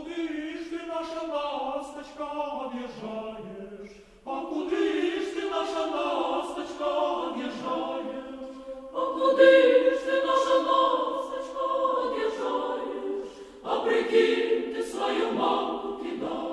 куди ж ти, наша ласточка, об'їжджаєш? А куди ж ти, наша ласточка, об'їжджаєш? А куди ж ти, наша ласточка, об'їжджаєш? А прикинь, ти свою маму кидаєш.